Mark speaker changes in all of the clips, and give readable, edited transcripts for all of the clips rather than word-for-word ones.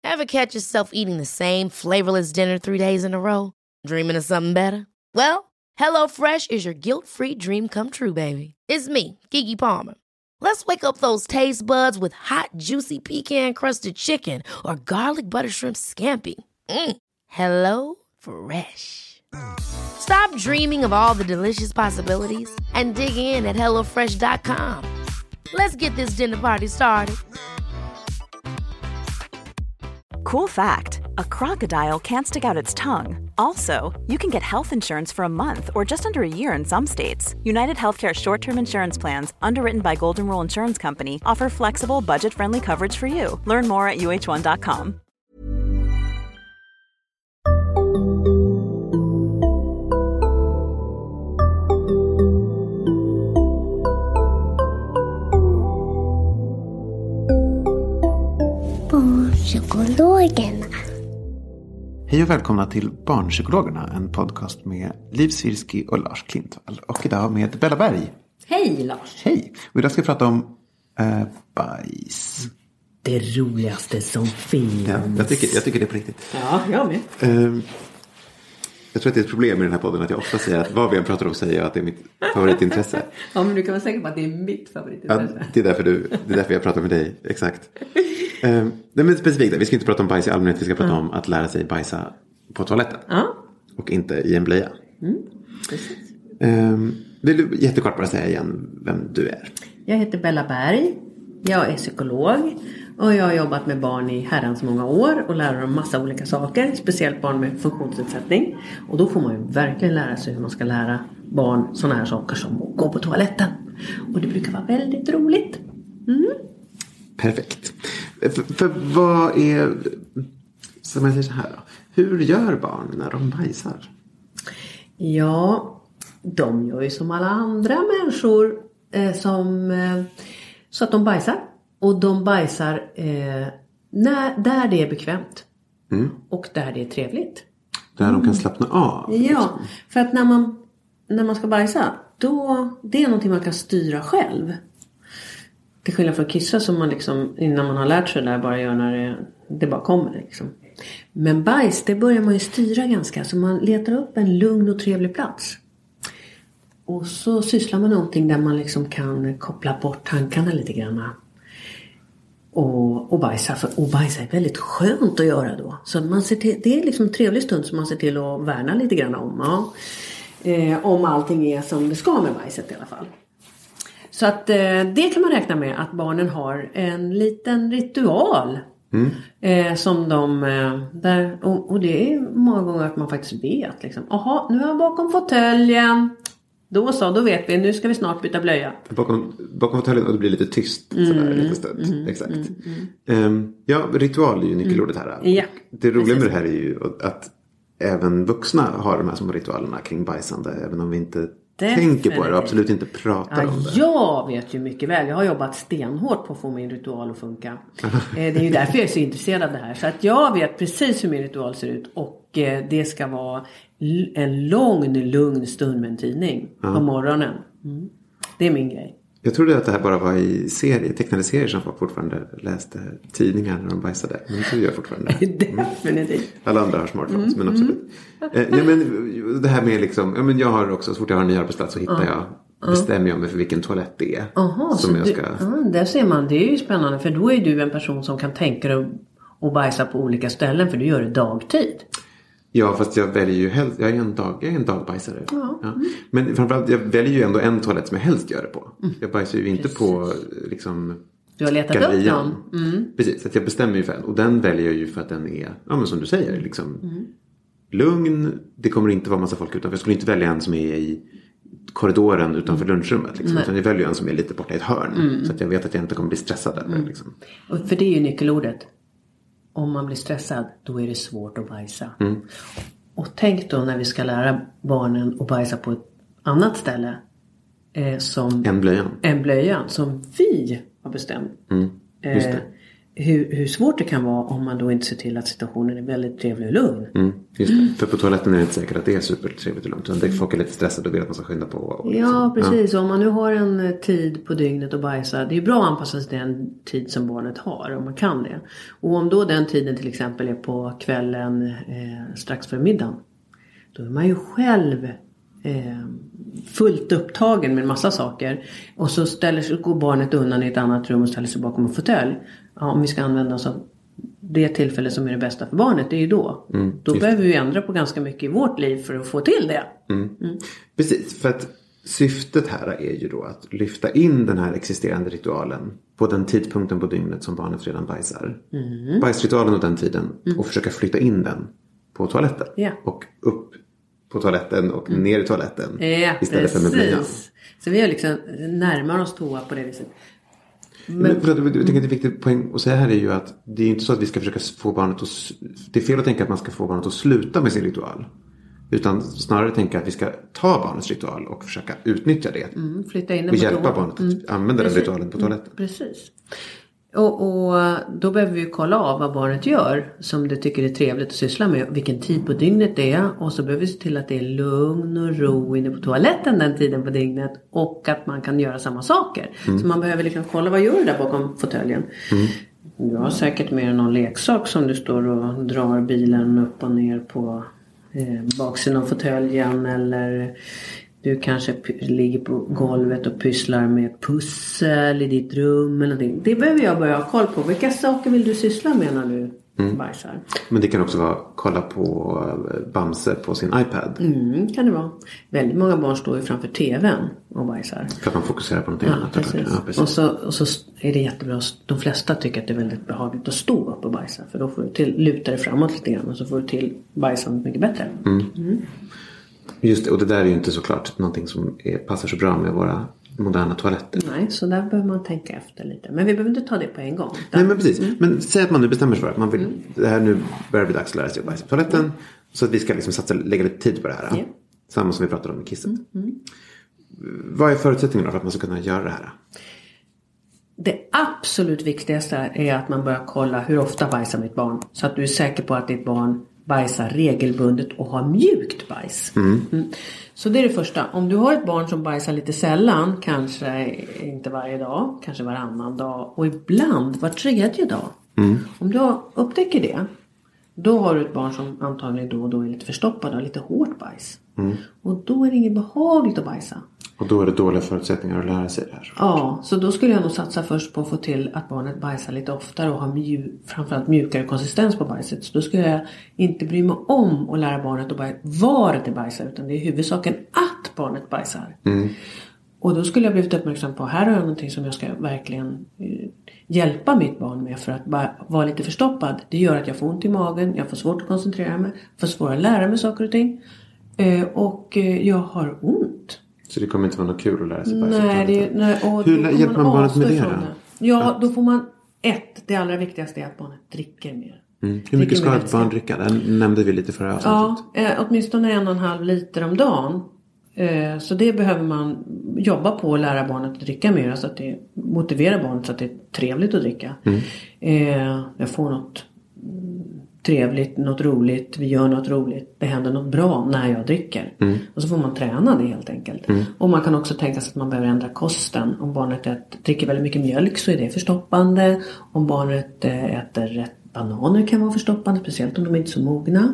Speaker 1: Ever catch yourself eating the same flavorless dinner 3 days in a row? Dreaming of something better? Well, HelloFresh is your guilt-free dream come true, baby. It's me, Keke Palmer. Let's wake up those taste buds with hot, juicy pecan-crusted chicken or garlic butter shrimp scampi. Hello Fresh. Stop dreaming of all the delicious possibilities and dig in at HelloFresh.com. Let's get this dinner party started.
Speaker 2: Cool fact, a crocodile can't stick out its tongue. Also, you can get health insurance for a month or just under a year in some states. United Healthcare short-term insurance plans, underwritten by Golden Rule Insurance Company, offer flexible, budget-friendly coverage for you. Learn more at uh1.com.
Speaker 3: Barnpsykologerna.
Speaker 4: Hej och välkomna till Barnpsykologerna, en podcast med Liv Svirsky och Lars Klintvall. Och idag med Bella Berg.
Speaker 5: Hej Lars.
Speaker 4: Hej. Och idag ska vi prata om bajs.
Speaker 5: Det roligaste som finns.
Speaker 4: Ja, jag tycker det är på riktigt.
Speaker 5: Ja, jag med.
Speaker 4: Jag tror att det är ett problem med den här podden att jag ofta säger att vad vi än pratar om säger jag att det är mitt favoritintresse.
Speaker 5: Ja, men du kan vara säker på att det är mitt favoritintresse.
Speaker 4: Ja, det är därför jag pratar med dig, exakt. Nej, men specifikt, vi ska inte prata om bajs i allmänhet, vi ska prata om att lära sig bajsa på toaletten. Och inte i en blöja.
Speaker 5: Precis.
Speaker 4: Vill du jättekort bara säga igen vem du är?
Speaker 5: Jag heter Bella Berg. Jag är psykolog. Och jag har jobbat med barn i herrans många år och lär dem massa olika saker. Speciellt barn med funktionsnedsättning. Och då får man ju verkligen lära sig hur man ska lära barn sådana här saker som att gå på toaletten. Och det brukar vara väldigt roligt.
Speaker 4: Perfekt. För vad är, som jag säger så här då, hur gör barn när de bajsar?
Speaker 5: Ja, de gör ju som alla andra människor så att de bajsar. Och de bajsar där det är bekvämt. Och där det är trevligt.
Speaker 4: Där de kan slappna av.
Speaker 5: Ja, för att när man ska bajsa, då det är någonting man kan styra själv. Till skillnad från kissa som man liksom, innan man har lärt sig där, bara gör när det bara kommer liksom. Men bajs, det börjar man ju styra ganska. Så man letar upp en lugn och trevlig plats. Och så sysslar man någonting där man liksom kan koppla bort tankarna lite grann. Och bajsa. Och bajsa är väldigt skönt att göra då. Så man ser till, det är liksom en trevlig stund som man ser till att värna lite grann om. Ja. Om allting är som det ska med bajset i alla fall. Så att det kan man räkna med att barnen har en liten ritual. Som de där, och det är många gånger att man faktiskt vet liksom, aha, nu är jag bakom fåtöljen. Då vet vi, nu ska vi snart byta blöja. Bakom
Speaker 4: fåtöljen, och det blir lite tyst sådär lite stund. Exakt. Ja, ritual är ju nyckelordet här.
Speaker 5: Ja,
Speaker 4: det roliga med det här är ju att även vuxna har de här som ritualerna kring bajsande, även om vi inte tänker på det och absolut inte pratar om det.
Speaker 5: Jag vet ju mycket väl. Jag har jobbat stenhårt på att få min ritual att funka. Det är ju därför jag är så intresserad av det här. Så att jag vet precis hur min ritual ser ut. Och det ska vara en lugn stund med en tidning på morgonen. Det är min grej.
Speaker 4: Jag trodde att det här bara var i tecknade serier som folk fortfarande läste tidningar när de bajsade. Men det gör jag fortfarande.
Speaker 5: Definitivt.
Speaker 4: Alla andra har smartphones, men absolut. Ja, men det här med liksom, ja, men jag har också, så fort jag har en ny arbetsplats så bestämmer jag mig för vilken toalett det är. Som jag ska...
Speaker 5: där ser man, det är ju spännande. För då är du en person som kan tänka dig att bajsa på olika ställen, för du gör det dagtid.
Speaker 4: Ja, fast jag väljer ju helst, jag är en dagbajsare. Ja. Men framförallt, jag väljer ju ändå en toalett som jag helst gör det på. Jag bajsar ju inte på liksom
Speaker 5: du har letat gallerian. Upp någon.
Speaker 4: Precis, att jag bestämmer ju för en. Och den väljer jag ju för att den är, ja men som du säger, liksom lugn. Det kommer inte vara massa folk utanför. Jag skulle inte välja en som är i korridoren utanför lunchrummet. Liksom. Utan jag väljer en som är lite borta i ett hörn. Så att jag vet att jag inte kommer bli stressad där. Liksom.
Speaker 5: Och för det är ju nyckelordet. Om man blir stressad, då är det svårt att bajsa. Och tänk då när vi ska lära barnen att bajsa på ett annat ställe. Som
Speaker 4: en blöjan.
Speaker 5: Som vi har bestämt.
Speaker 4: Just det.
Speaker 5: hur svårt det kan vara om man då inte ser till att situationen är väldigt trevlig och lugn.
Speaker 4: Just det. För på toaletten är det inte säkert att det är supertrevligt och lugnt. Utan folk är lite stressade och vill att man ska skynda på. Och liksom.
Speaker 5: Ja, precis. Om man nu har en tid på dygnet och bajsa. Det är bra att anpassa sig till den tid som barnet har. Om man kan det. Och om då den tiden till exempel är på kvällen strax före middagen. Då är man ju själv fullt upptagen med en massa saker. Och så går barnet undan i ett annat rum och ställer sig bakom en fåtölj. Ja, om vi ska använda oss av det tillfälle som är det bästa för barnet, det är ju då. Då behöver vi ändra på ganska mycket i vårt liv för att få till det.
Speaker 4: Precis, för att syftet här är ju då att lyfta in den här existerande ritualen på den tidpunkten på dygnet som barnet redan bajsar. Bajsritualen och den tiden och försöka flytta in den på toaletten. Och upp på toaletten och ner i toaletten istället för med blöjan.
Speaker 5: Så vi har liksom närmar oss toa på det viset.
Speaker 4: Men jag tänker att det är viktigt poäng att säga här är ju att det är inte så att vi ska försöka få barnet att... Det är fel att tänka att man ska få barnet att sluta med sin ritual. Utan snarare tänka att vi ska ta barnets ritual och försöka utnyttja det.
Speaker 5: Flytta in den
Speaker 4: och hjälpa barnet att använda den ritualen på toaletten.
Speaker 5: Precis. Och då behöver vi kolla av vad barnet gör som det tycker är trevligt att syssla med. Vilken tid på dygnet det är. Och så behöver vi se till att det är lugn och ro inne på toaletten den tiden på dygnet. Och att man kan göra samma saker. Så man behöver liksom kolla vad gör du där bakom fåtöljen. Du har säkert med någon leksak som du står och drar bilen upp och ner på baksidan av fåtöljen. Eller... Du kanske ligger på golvet och pysslar med ett pussel i ditt rum eller någonting. Det behöver jag börja ha koll på. Vilka saker vill du syssla med när du bajsar?
Speaker 4: Men det kan också vara kolla på Bamse på sin iPad.
Speaker 5: Kan det vara. Väldigt många barn står ju framför tvn och bajsar.
Speaker 4: För att man fokuserar på någonting annat.
Speaker 5: Precis. Ja, precis. Och så är det jättebra. De flesta tycker att det är väldigt behagligt att stå upp och bajsa. För då får du luta dig framåt lite grann och så får du till bajsandet mycket bättre.
Speaker 4: Just det, och det där är ju inte såklart någonting som passar så bra med våra moderna toaletter.
Speaker 5: Nej, så där behöver man tänka efter lite. Men vi behöver inte ta det på en gång.
Speaker 4: Nej, men precis. Men säg att man nu bestämmer sig för att man vill, det här nu börjar bli dags att lära sig att bajsa på toaletten. Så att vi ska liksom lägga lite tid på det här. Samma som vi pratade om med kisset. Vad är förutsättningarna för att man ska kunna göra det här?
Speaker 5: Det absolut viktigaste är att man börjar kolla hur ofta bajsar mitt barn. Så att du är säker på att ditt barn bajsar regelbundet och har mjukt bajs. Så det är det första. Om du har ett barn som bajsar lite sällan, kanske inte varje dag, kanske varannan dag och ibland var tredje dag. Om du upptäcker det, då har du ett barn som antagligen då och då är lite förstoppad och lite hårt bajs. Och då är det inget behagligt att bajsa.
Speaker 4: Och då är det dåliga förutsättningar att lära sig det här.
Speaker 5: Ja, så då skulle jag nog satsa först på att få till att barnet bajsar lite oftare och har framförallt mjukare konsistens på bajset. Så då skulle jag inte bry mig om att lära barnet att var det bajsar, utan det är huvudsaken att barnet bajsar. Och då skulle jag blivit uppmärksam på, här har jag någonting som jag ska verkligen hjälpa mitt barn med för att vara lite förstoppad. Det gör att jag får ont i magen, jag får svårt att koncentrera mig, får svårt att lära mig saker och ting. Och jag har ont.
Speaker 4: Så det kommer inte vara något kul att lära sig bajsa?
Speaker 5: Hur
Speaker 4: hjälper man barnet med det då?
Speaker 5: Ja, då får man det allra viktigaste är att barnet dricker mer.
Speaker 4: Hur mycket ska ett barn dricka? Det nämnde vi lite förra avsnittet.
Speaker 5: Ja, åtminstone 1,5 liter om dagen. Så det behöver man jobba på att lära barnet att dricka mer. Så att det motiverar barnet så att det är trevligt att dricka. Jag får något trevligt, något roligt, vi gör något roligt, det händer något bra när jag dricker. Och så får man träna det helt enkelt. Och man kan också tänka sig att man behöver ändra kosten. Om barnet dricker väldigt mycket mjölk så är det förstoppande. Om barnet äter rätt bananer kan vara förstoppande, speciellt om de är inte är så mogna.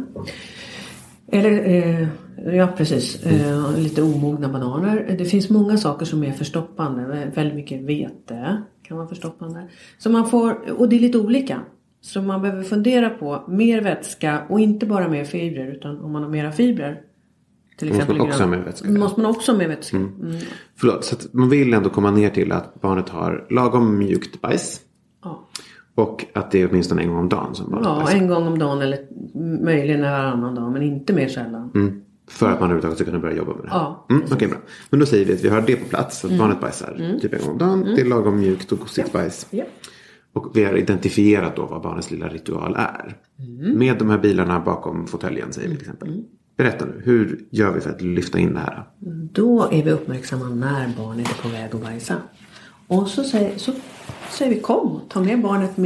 Speaker 5: Eller, ja precis, lite omogna bananer. Det finns många saker som är förstoppande. Väldigt mycket vete kan vara förstoppande. Så man får, och det är lite olika. Så man behöver fundera på mer vätska och inte bara mer fibrer, utan om man har mera fibrer. Till exempel
Speaker 4: måste man också ha med vätska. Förlåt, så att man vill ändå komma ner till att barnet har lagom mjukt bajs.
Speaker 5: Ja.
Speaker 4: Och att det är åtminstone en gång om dagen som barnet bajsar.
Speaker 5: Ja, en gång om dagen eller möjligen varannan dag, men inte mer sällan.
Speaker 4: För att man överhuvudtaget ska kunna börja jobba med det.
Speaker 5: Ja,
Speaker 4: okej, bra. Men då säger vi att vi har det på plats. Att barnet bajsar typ en gång om dagen. Det är lagom mjukt och gosigt bajs.
Speaker 5: Ja.
Speaker 4: Och vi har identifierat då vad barnets lilla ritual är. Med de här bilarna bakom fåtöljen säger vi till exempel. Berätta nu, hur gör vi för att lyfta in det här?
Speaker 5: Då är vi uppmärksamma när barnet är på väg att bajsa. Och så säger vi kom, ta med barnet med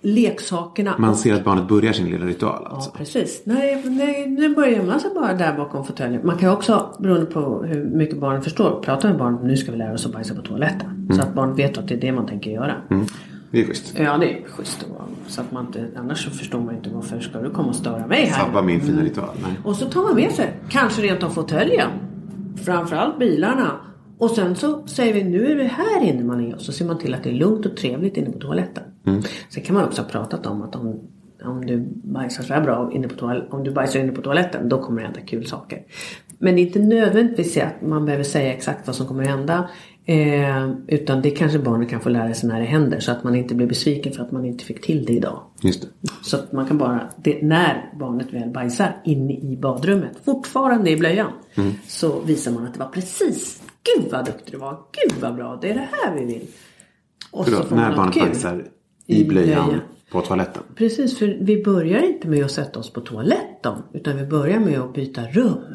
Speaker 5: leksakerna.
Speaker 4: Man ser att barnet börjar sin lilla ritual alltså.
Speaker 5: Ja, precis. Nej, nu börjar man så bara där bakom fåtöljen. Man kan också, beroende på hur mycket barnen förstår, prata med barnet, nu ska vi lära oss att bajsa på toaletten. Så att barnet vet att det är det man tänker göra.
Speaker 4: Det är schysst.
Speaker 5: Ja, det är schysst. Så att man inte, annars så förstår man inte varför ska du komma och störa mig här.
Speaker 4: Sabba min fina ritual. Nej.
Speaker 5: Och så tar man med sig, kanske rent av fåtöljen. Framförallt bilarna. Och sen så säger vi, nu är det här inne man är. Och så ser man till att det är lugnt och trevligt inne på toaletten. Sen kan man också ha pratat om att om du bajsar så här bra om du bajsar inne på toaletten, då kommer det hända kul saker. Men det är inte nödvändigtvis att man behöver säga exakt vad som kommer hända. Utan det kanske barnet kan få lära sig när det händer. Så att man inte blir besviken för att man inte fick till det idag.
Speaker 4: Just det.
Speaker 5: Så att man kan bara, när barnet väl bajsar inne i badrummet, fortfarande i blöjan, så visar man att det var precis, gud vad duktig det var, gud vad bra, det är det här vi vill. Och
Speaker 4: Förlåt,
Speaker 5: så
Speaker 4: när barnet bajsar i blöjan på toaletten.
Speaker 5: Precis, för vi börjar inte med att sätta oss på toaletten, utan vi börjar med att byta rum.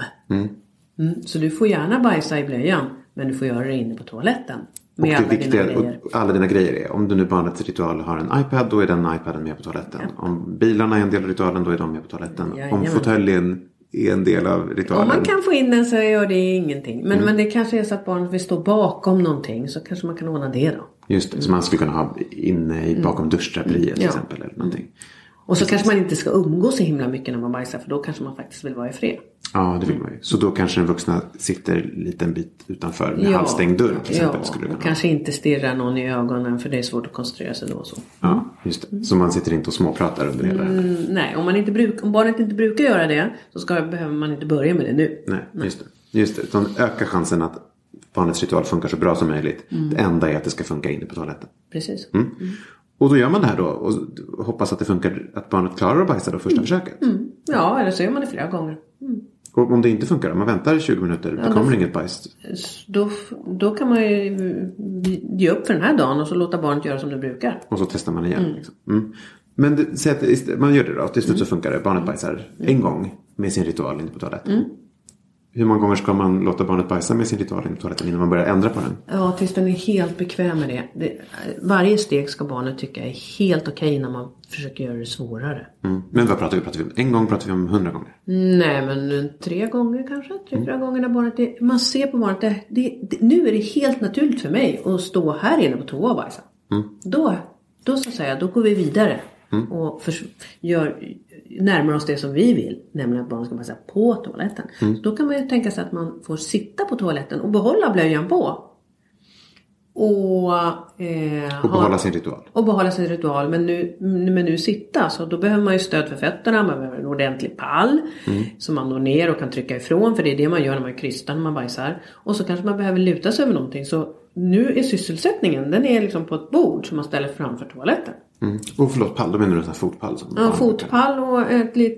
Speaker 5: Så du får gärna bajsa i blöjan, men du får göra det inne på toaletten.
Speaker 4: Och det viktiga, och alla dina grejer är, om du nu barnets ritual har en iPad, då är den iPaden med på toaletten. Ja. Om bilarna är en del av ritualen, då är de med på toaletten. Om fåtöljen är en del av ritualen.
Speaker 5: Om man kan få in den så gör det ingenting. Men det kanske är så att barnet vill stå bakom någonting, så kanske man kan ordna det då.
Speaker 4: Just det, så man skulle kunna ha inne bakom duschdraperiet till exempel eller någonting.
Speaker 5: Och så kanske man inte ska umgås så himla mycket när man bajsar, för då kanske man faktiskt vill vara i fred.
Speaker 4: Ja, det vill man ju. Så då kanske den vuxna sitter en liten bit utanför med halvstängd dörr till exempel. Skulle det
Speaker 5: och kanske inte stirrar någon i ögonen, för det är svårt att koncentrera sig då och så.
Speaker 4: Ja, just det. Så man sitter inte och småpratar under hela det här.
Speaker 5: Nej, om barnet inte brukar göra det, så behöver man inte börja med det nu.
Speaker 4: Nej. Just det. Utan ökar chansen att barnets ritual funkar så bra som möjligt. Det enda är att det ska funka inne på toaletten.
Speaker 5: Precis.
Speaker 4: Och då gör man det här då och hoppas att det funkar, att barnet klarar att bajsa då första försöket.
Speaker 5: Ja, eller så gör man det flera gånger.
Speaker 4: Och om det inte funkar, om man väntar 20 minuter, då kommer inget bajs.
Speaker 5: Då kan man ju ge upp för den här dagen och så låta barnet göra som det brukar.
Speaker 4: Och så testar man igen. Liksom. Men säg att man gör det då, till slut så funkar det. Barnet bajsar en gång med sin ritual inne på toaletten. Hur många gånger ska man låta barnet bajsa med sin ritual inne på toaletten innan man börjar ändra på den?
Speaker 5: Ja, tills den är helt bekväm med det. Varje steg ska barnet tycka är helt okej när man försöker göra det svårare.
Speaker 4: Men vad pratar vi om? En gång pratar vi om 100 gånger? Nej,
Speaker 5: men 3 gånger kanske. 3-4 gånger när barnet man ser på barnet. Nu är det helt naturligt för mig att stå här inne på toa och bajsa. Då så att säga, då går vi vidare. Och närmar oss det som vi vill, nämligen att barnen ska bajsa på toaletten. Då kan man ju tänka sig att man får sitta på toaletten och behålla blöjan på. Och
Speaker 4: behålla sin ritual.
Speaker 5: Och behålla sin ritual. Men nu sitta, så då behöver man ju stöd för fötterna. Man behöver en ordentlig pall som man når ner och kan trycka ifrån. För det är det man gör när man krystar, när man bajsar. Och så kanske man behöver luta sig över någonting. Så nu är sysselsättningen, den är liksom på ett bord som man ställer framför toaletten.
Speaker 4: Och förlåt, pall, då menar du en sån här fotpall?
Speaker 5: Ja, fotpall och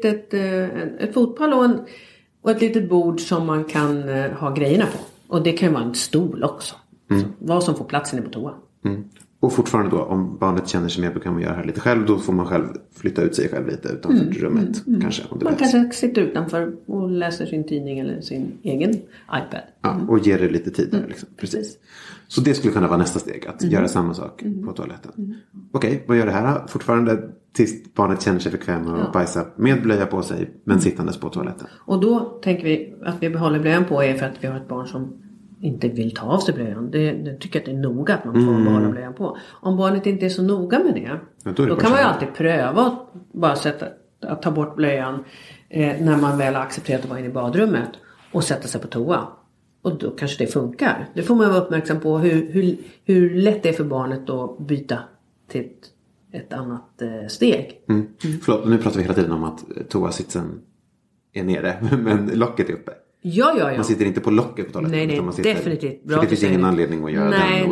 Speaker 5: ett fotpall och ett litet bord som man kan ha grejerna på. Och det kan ju vara en stol också. Så, vad som får platsen är på toa.
Speaker 4: Och fortfarande då, om barnet känner sig mer bekväm att göra det här lite själv, då får man själv flytta ut sig själv lite utanför rummet. Kanske, om det
Speaker 5: man kanske sitter utanför och läser sin tidning eller sin egen iPad.
Speaker 4: Ja, och ger det lite tid där. Liksom. Precis. Så det skulle kunna vara nästa steg, att göra samma sak på toaletten. Okej, vad gör det här fortfarande tills barnet känner sig bekväm och bajsa med blöja på sig, men sittandes på toaletten?
Speaker 5: Och då tänker vi att vi behåller blöjan på är för att vi har ett barn som inte vill ta av sig blöjan. Det tycker att det är noga att man får behålla blöjan på. Om barnet inte är så noga med det, då kan man ju alltid pröva att bara att ta bort blöjan när man väl har accepterat att vara inne i badrummet och sätta sig på toa. Och då kanske det funkar. Det får man vara uppmärksam på hur lätt det är för barnet att byta till ett annat steg.
Speaker 4: Förlåt, nu pratar vi hela tiden om att toasitsen är nere, men locket är uppe.
Speaker 5: Ja.
Speaker 4: Man sitter inte på locket på toaletten.
Speaker 5: Nej,
Speaker 4: man sitter,
Speaker 5: definitivt.
Speaker 4: Bra, för det finns ingen anledning att göra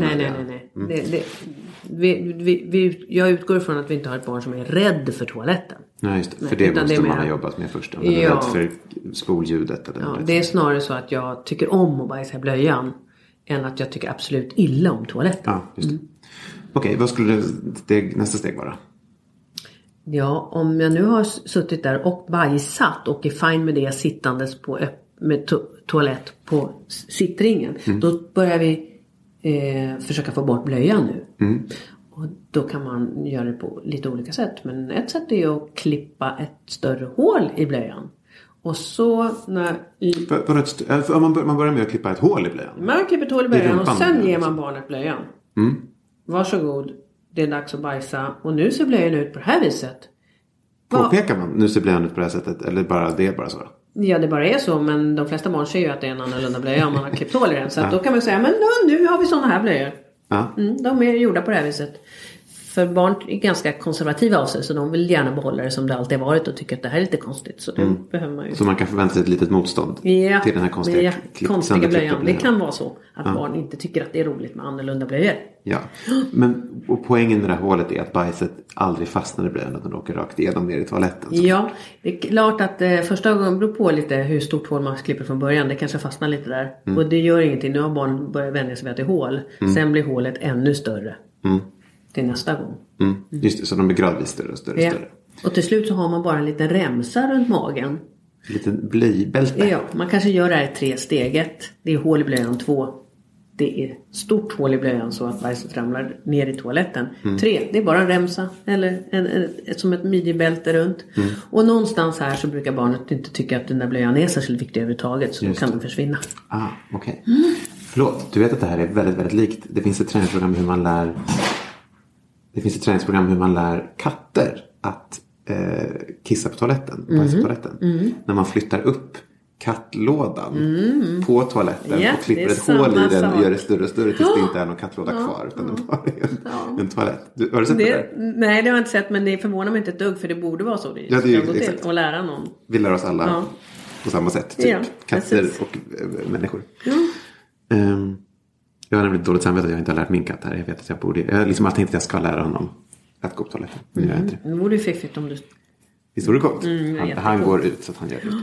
Speaker 5: Nej. Jag utgår ifrån att vi inte har ett barn som är rädd för toaletten.
Speaker 4: Nej, just det. För det måste man ha jobbat med först. Om man är rädd för spolljudet. Eller
Speaker 5: det är snarare så att jag tycker om att bajsa i blöjan än att jag tycker absolut illa om toaletten.
Speaker 4: Ja, just det. Okej, vad skulle nästa steg vara?
Speaker 5: Ja, om jag nu har suttit där och bajsat och är fine med det sittandes med toalett på sittringen. Då börjar vi försöka få bort blöjan nu. Och då kan man göra det på lite olika sätt. Men ett sätt är att klippa ett större hål i blöjan. Och så när...
Speaker 4: Man börjar med att klippa ett hål i blöjan.
Speaker 5: Man klipper ett hål i blöjan och sen ger man barnet blöjan. Varsågod, det är dags att bajsa. Och nu ser blöjan ut på det här viset.
Speaker 4: Påpekar man, nu ser blöjan ut på det här sättet? Eller det är bara så?
Speaker 5: Ja, det bara är så. Men de flesta barn ser ju att det är en annorlunda blöja om man har klippt hål i den. Så att då kan man säga, men nu har vi sådana här blöjor. Ja. De är gjorda på det här viset. För barn är ganska konservativa av sig. Så de vill gärna behålla det som det alltid har varit. Och tycker att det här är lite konstigt. Så det behöver man ju. Så
Speaker 4: man kan förvänta sig ett litet motstånd till den här konstiga
Speaker 5: blöjan. Det kan vara så att barn inte tycker att det är roligt med annorlunda blöjor.
Speaker 4: Ja, och poängen med det här hålet är att bajset aldrig fastnar i blöjan. Utan åker rakt igenom ner i toaletten. Så.
Speaker 5: Ja, det är klart att första gången beror på lite hur stort hål man klipper från början. Det kanske fastnar lite där. Och det gör ingenting. Nu har barn börjat vänja sig vid att det är hål. Sen blir hålet ännu större. Till nästa gång.
Speaker 4: Just det, så de blir gradvis större och större.
Speaker 5: Och till slut så har man bara en liten remsa runt magen.
Speaker 4: En liten blöjbälte.
Speaker 5: Ja, man kanske gör det här i 3-steget. Det är hål i blöjan 2. Det är stort hål i blöjan så att bajset ramlar ner i toaletten. 3, det är bara en remsa. Eller som ett midjebälte runt. Och någonstans här så brukar barnet inte tycka att den där blöjan är särskilt viktig överhuvudtaget. Så då kan den försvinna.
Speaker 4: Okej. Förlåt, du vet att det här är väldigt, väldigt likt. Det finns ett träningsprogram hur man lär katter att kissa på toaletten. Bajsa på toaletten. När man flyttar upp kattlådan på toaletten och klipper ett hål i den och gör det större och större tills det inte är någon kattlåda kvar utan det bara är en toalett. Har du sett det?
Speaker 5: Nej, det har jag inte sett, men det förvånar mig inte ett dugg för det borde vara så. Det ska gå till och lära någon.
Speaker 4: Vi lär oss alla på samma sätt. Typ katter och människor. Jag har nämligen dåligt samvete att jag inte har lärt min katt här. Jag vet att jag borde. Jag har liksom alltid tänkt att jag ska lära honom att gå på toaletten. Men jag inte det.
Speaker 5: Det vore ju fiffigt om du...
Speaker 4: Visst vore det coolt? Han går ut så att han gör det.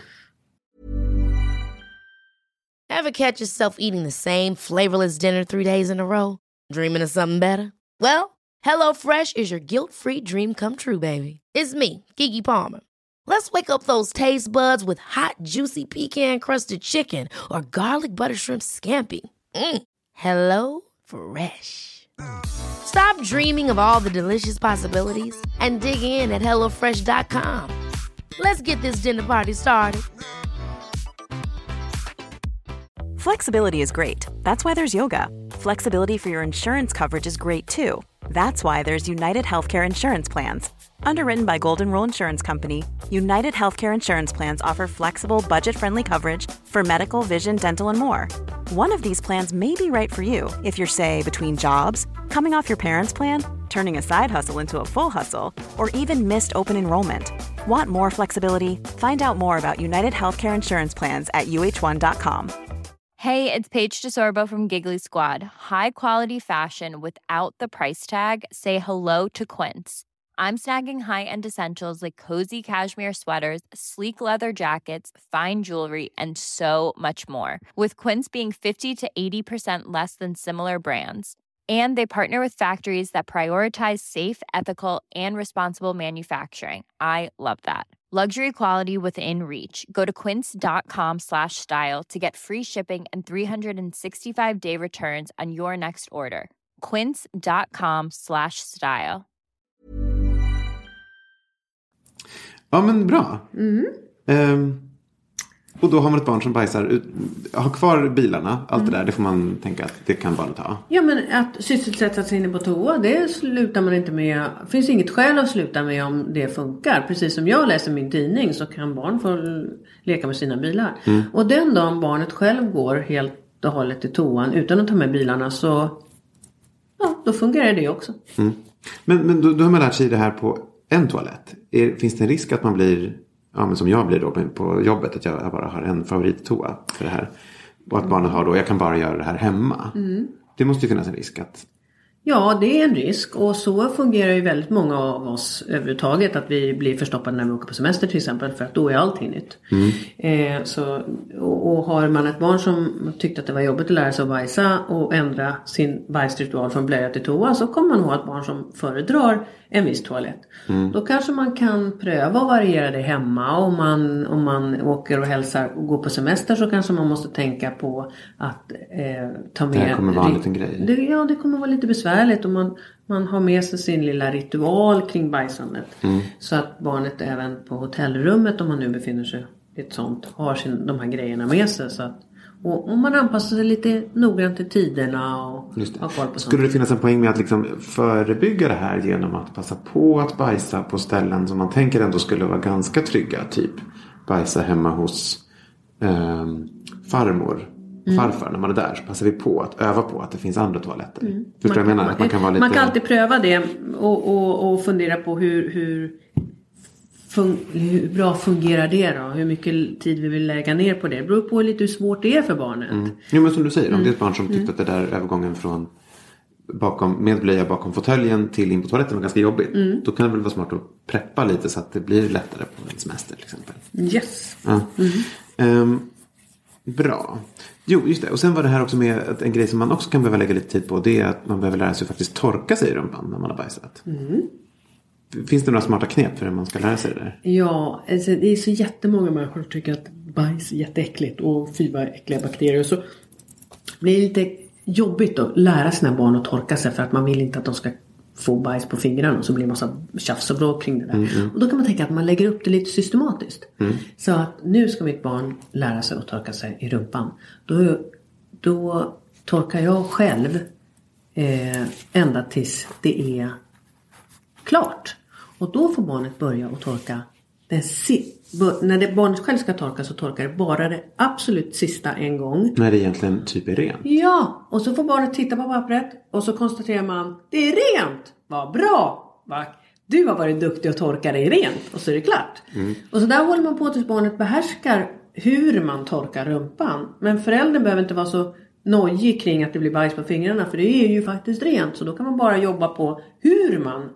Speaker 1: Ever catch yourself eating the same flavorless dinner 3 days in a row? Dreaming of something better? Well, HelloFresh is your guilt-free dream come true, baby. It's me, Keke Palmer. Let's wake up those taste buds with hot, juicy pecan-crusted chicken or garlic butter shrimp scampi. Hello Fresh. Stop dreaming of all the delicious possibilities and dig in at HelloFresh.com. Let's get this dinner party started.
Speaker 2: Flexibility is great. That's why there's yoga. Flexibility for your insurance coverage is great too. That's why there's United Healthcare Insurance Plans. Underwritten by Golden Rule Insurance Company, United Healthcare Insurance Plans offer flexible, budget-friendly coverage for medical, vision, dental, and more. One of these plans may be right for you if you're, say, between jobs, coming off your parents' plan, turning a side hustle into a full hustle, or even missed open enrollment. Want more flexibility? Find out more about United Healthcare Insurance Plans at uh1.com.
Speaker 6: Hey, it's Paige DeSorbo from Giggly Squad. High quality fashion without the price tag. Say hello to Quince. I'm snagging high-end essentials like cozy cashmere sweaters, sleek leather jackets, fine jewelry, and so much more. With Quince being 50 to 80% less than similar brands. And they partner with factories that prioritize safe, ethical, and responsible manufacturing. I love that. Luxury quality within reach. Go to quince.com/style to get free shipping and 365-day returns on your next order. Quince.com/style.
Speaker 4: Ja, men bra. Och då har man ett barn som bajsar. Har kvar bilarna. Allt det där, det får man tänka att det kan barnet ha.
Speaker 5: Ja, men att sysselsätta sig inne på toa, det slutar man inte med. Det finns inget skäl att sluta med om det funkar. Precis som jag läser min tidning så kan barn få leka med sina bilar. Och den dagen barnet själv går helt och hållet till toan utan att ta med bilarna så... Ja, då fungerar det också.
Speaker 4: Men då har man lärt sig det här på en toalett. Finns det en risk att man blir... Ja, men som jag blir då på jobbet, att jag bara har en favorittoa för det här. Och att barnet har då, jag kan bara göra det här hemma. Det måste ju finnas en risk att... Ja, det är en risk. Och så fungerar ju väldigt många av oss överhuvudtaget. Att vi blir förstoppade när vi åker på semester till exempel. För att då är allting nytt. Och har man ett barn som tyckte att det var jobbigt att lära sig att bajsa och ändra sin bajsritual från blöja till toa, så kommer man ha ett barn som föredrar en viss toalett. Då kanske man kan pröva att variera det hemma. Om man åker och hälsar och går på semester, så kanske man måste tänka på att ta med... Det här kommer vara en liten grej. Det kommer vara lite besvärligt. Och man
Speaker 5: man har med sig sin lilla ritual kring bajsandet. Så att barnet även på hotellrummet, om man nu befinner sig i ett sånt, har de här grejerna med sig. Så att, och man anpassar sig lite noggrant till tiderna och har koll på.
Speaker 4: Skulle det finnas en poäng med att liksom förebygga det här genom att passa på att bajsa på ställen som man tänker ändå skulle vara ganska trygga? Typ bajsa hemma hos farmor. Farfar, när man är där så passar vi på att öva på att det finns andra toaletter. Förstår jag menar? Att man kan vara lite...
Speaker 5: Man kan alltid pröva det och fundera på hur bra fungerar det då? Hur mycket tid vi vill lägga ner på det. Det beror på lite hur svårt det är för barnet.
Speaker 4: Jo, men som du säger, om det är ett barn som tyckte att det där övergången från med blöja bakom fåtöljen till in på toaletten var ganska jobbigt. Då kan det väl vara smart att preppa lite så att det blir lättare på en semester till exempel.
Speaker 5: Yes.
Speaker 4: Ja. Bra. Jo, just det. Och sen var det här också med en grej som man också kan behöva lägga lite tid på. Det är att man behöver lära sig att faktiskt torka sig i rumpan när man har bajsat. Finns det några smarta knep för hur man ska lära sig det där?
Speaker 5: Ja, alltså det är så jättemånga människor som tycker att bajs är jätteäckligt och fy vad äckliga bakterier. Så blir det lite jobbigt att lära sina barn att torka sig för att man vill inte att de ska få bajs på fingrarna och så blir det en massa tjafs och bråk kring det där. Och då kan man tänka att man lägger upp det lite systematiskt. Så att nu ska mitt barn lära sig att torka sig i rumpan. Då torkar jag själv ända tills det är klart. Och då får barnet börja att torka när barnet själv ska torka så torkar det bara det absolut sista en gång.
Speaker 4: När det egentligen typ är rent.
Speaker 5: Ja, och så får barnet titta på pappret och så konstaterar man, det är rent, vad bra, du har varit duktig att torka dig rent och så är det klart. Och så där håller man på tills barnet behärskar hur man torkar rumpan. Men föräldern behöver inte vara så nojig kring att det blir bajs på fingrarna, för det är ju faktiskt rent. Så då kan man bara jobba på hur man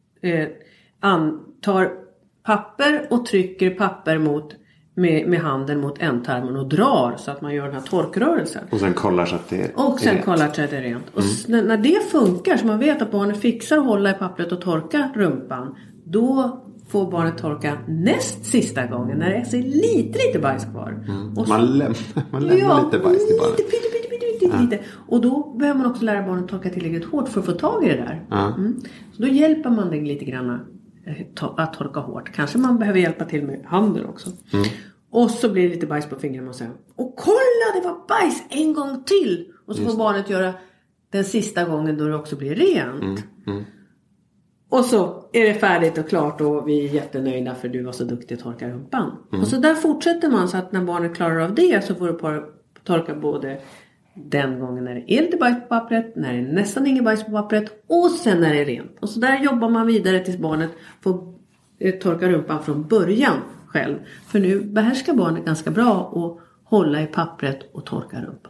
Speaker 5: tar papper och trycker papper med handen mot ändtarmen och drar så att man gör den här torkrörelsen.
Speaker 4: Och sen kollar så att det är rent.
Speaker 5: Och sen kollar så att det är rent. Och när det funkar så man vet att barnet fixar att hålla i pappret och torka rumpan, då får barnet torka näst sista gången när det är så lite bajs kvar. Och så, man lämnar lite bajs till barnet. Lite. Och då behöver man också lära barnet torka tillräckligt hårt för att få tag i det där. Så då hjälper man den lite grann att torka hårt. Kanske man behöver hjälpa till med handen också. Och så blir det lite bajs på fingrarna och säger, och kolla, det var bajs en gång till. Och så får barnet göra den sista gången då det också blir rent. Och så är det färdigt och klart och vi är jättenöjda för du var så duktig att torka rumpan. Och så där fortsätter man så att när barnet klarar av det så får du torka både den gången när det är lite bajs på pappret, när det är nästan ingen bajs på pappret och sen när det är rent. Och så där jobbar man vidare tills barnet får torka rumpan från början själv. För nu behärskar barnet ganska bra att hålla i pappret och torka rumpan.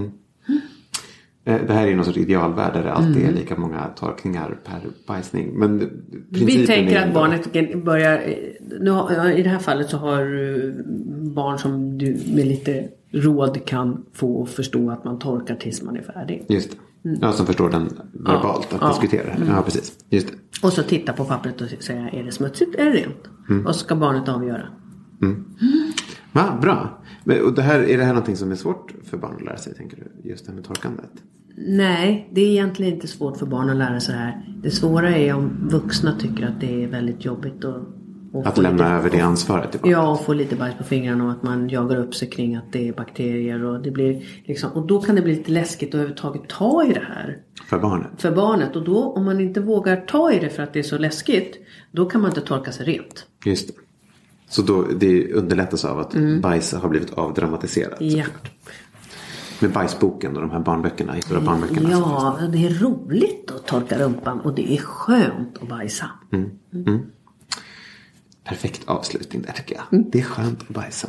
Speaker 4: Det här är någon sorts idealvärld där det alltid är lika många torkningar per bajsning. Men
Speaker 5: vi tänker att barnet börjar... I det här fallet så har barn som du med lite råd kan få förstå att man torkar tills man är färdig.
Speaker 4: Just det. Ja, som förstår den verbalt att diskutera. Ja, precis. Just det.
Speaker 5: Och så titta på pappret och säga, är det smutsigt, är det rent? Och så ska barnet avgöra.
Speaker 4: Ja, bra. Och är det här någonting som är svårt för barn att lära sig, tänker du? Just det här med torkandet.
Speaker 5: Nej, det är egentligen inte svårt för barn att lära sig det här. Det svåra är om vuxna tycker att det är väldigt jobbigt
Speaker 4: att lämna över det ansvaret till barnet.
Speaker 5: Ja, och få lite bajs på fingrarna och att man jagar upp sig kring att det är bakterier och det blir liksom, och då kan det bli lite läskigt att överhuvudtaget ta i det här.
Speaker 4: För barnet.
Speaker 5: Och då, om man inte vågar ta i det för att det är så läskigt, då kan man inte torka sig rent.
Speaker 4: Just det. Så då, det underlättas av att bajs har blivit avdramatiserat.
Speaker 5: Ja.
Speaker 4: Med bajsboken och de här barnböckerna, stora barnböckerna.
Speaker 5: Ja, det är roligt att torka rumpan och det är skönt att bajsa.
Speaker 4: Perfekt avslutning där, tycker jag. Det är skönt att bajsa.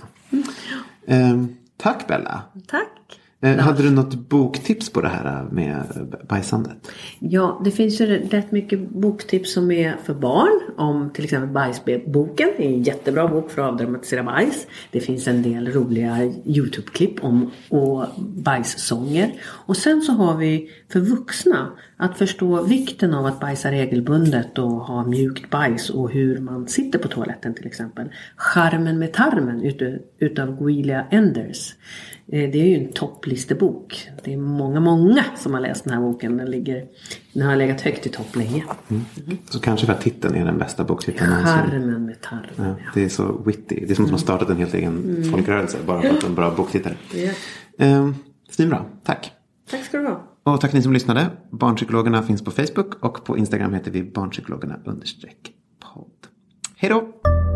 Speaker 4: Tack, Bella.
Speaker 5: Tack.
Speaker 4: Hade du något boktips på det här med bajsandet?
Speaker 5: Ja, det finns ju rätt mycket boktips som är för barn. Om till exempel bajsboken. Det är en jättebra bok för att avdramatisera bajs. Det finns en del roliga YouTube-klipp om bajssånger. Och sen så har vi för vuxna att förstå vikten av att bajsa regelbundet och ha mjukt bajs och hur man sitter på toaletten till exempel. Charmen med tarmen utav Giulia Enders. Det är ju en topplistebok. Det är många som har läst den här boken. Den har legat högt i topp länge.
Speaker 4: Så kanske för att titeln är den bästa boktiteln.
Speaker 5: Charmen med tarmen.
Speaker 4: Ja, det är så witty. Det är som att man startat en helt egen folkrörelse. Bara för att en bra boktitel. Svinbra, tack.
Speaker 5: Tack ska du ha.
Speaker 4: Och tack ni som lyssnade. Barnpsykologerna finns på Facebook. Och på Instagram heter vi barnpsykologerna_podd. Hej då!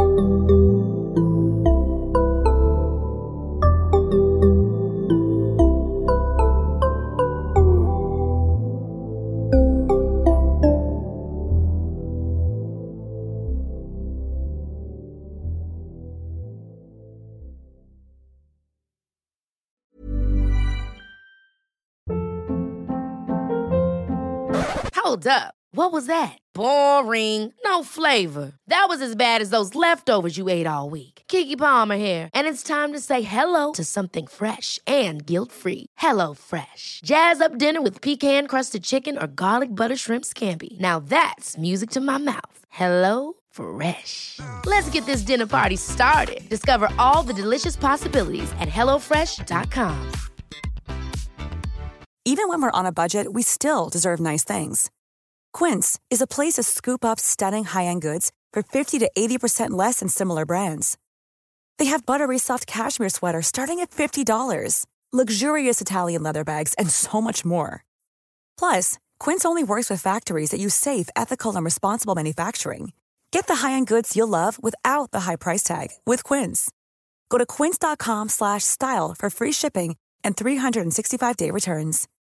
Speaker 1: Hold up. What was that? Boring. No flavor. That was as bad as those leftovers you ate all week. Keke Palmer here, and it's time to say hello to something fresh and guilt-free. Hello Fresh. Jazz up dinner with pecan-crusted chicken or garlic butter shrimp scampi. Now that's music to my mouth. Hello Fresh. Let's get this dinner party started. Discover all the delicious possibilities at hellofresh.com.
Speaker 7: Even when we're on a budget, we still deserve nice things. Quince is a place to scoop up stunning high-end goods for 50 to 80% less than similar brands. They have buttery soft cashmere sweaters starting at $50, luxurious Italian leather bags, and so much more. Plus, Quince only works with factories that use safe, ethical, and responsible manufacturing. Get the high-end goods you'll love without the high price tag with Quince. Go to quince.com/style for free shipping and 365-day returns.